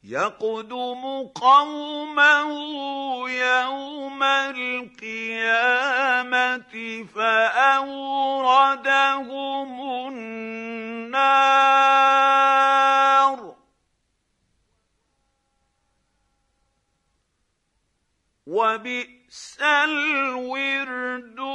يقدم قومه يوم القيامة فأوردهم النار وبئس الورد